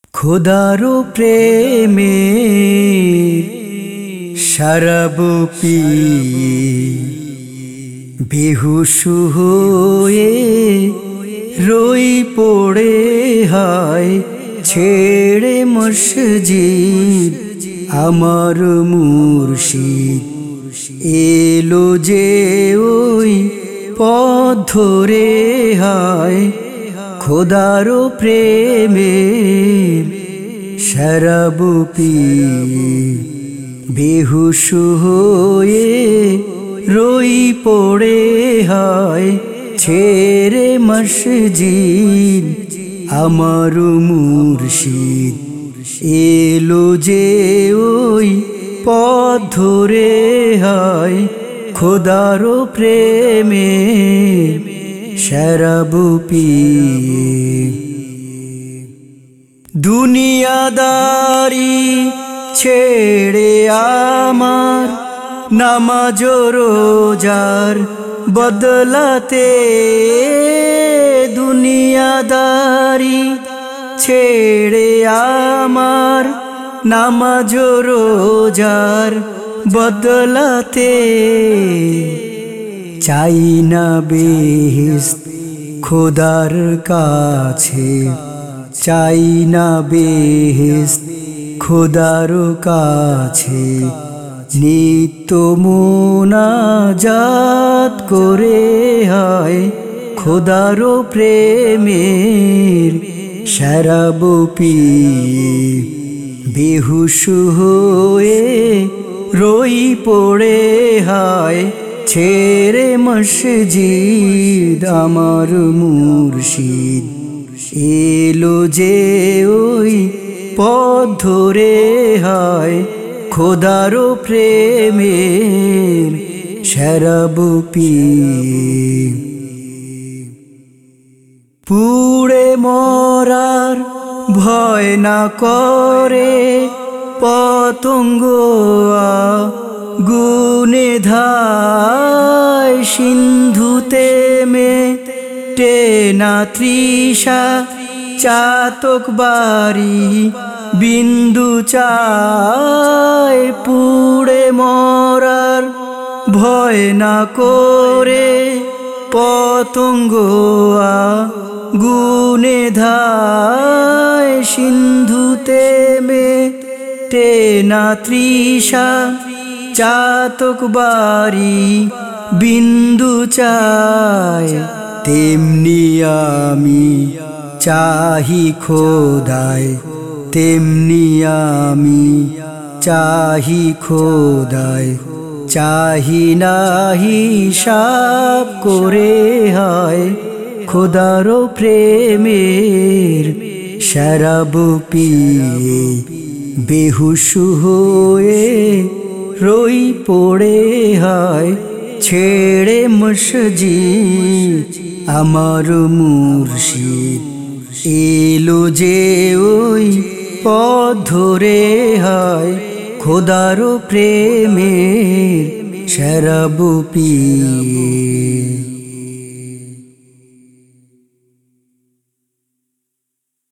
খোদারো প্রেমে শরাব পিয়ে বেহুশ হয়ে রই পড়ে হায় ছেড়ে মসজিদ আমার মুর্শিদ এলো যে ওই পথ ধরে হায় খোদারো প্রেমে শরাব পিয়ে বেহুশ হয়ে রই পড়ে হায় ছেড়ে মসজিদ আমার মুর্শিদ এলো যে ওই পথ ধরে হায় খোদারো প্রেমে শরাব পিয়ে দুনিয়াদারি ছেড়ে আমার নামাজ রোজার বদলাতে দুনিয়াদারি ছেড়ে আমার নামাজ রোজার বদলাতে চাই না বেহেশত খোদার কাছে চাই না বেহেশত খোদার কাছে নিত্য মুনাজাত করে হায় খোদারো প্রেমের শরাব পিয়ে বেহুশ হয়ে রই পড়ে হায় ছেড়ে মসজিদ আমার মুর্শিদ এলো যে ওই পথ ধরে হায় খোদারো প্রেমের শরাব পিয়ে পুড়ে মরার ভয় না করে পতঙ্গ গুনে ধায় সিন্ধুতে মেটে না তৃষা চাতক বাড়ি বিন্দু চায় পুড়ে মরার ভয় না করে পতঙ্গ গুনে ধায় সিন্ধুতে মেটে না তৃষা চাতক বাড়ি বিন্দু চায় তেমনি আমি চাহি খোদায় তেমনি আমি চাহি খোদায় চাহি না হিসাব করে হায় খোদারো প্রেমের শরাব পিয়ে বেহুশ হয়ে রই পড়ে হায় ছেড়ে মসজিদ আমার মুর্শিদ এলো যে ওই পথ ধরে হায় খোদারো প্রেমের শরাব পিয়ে।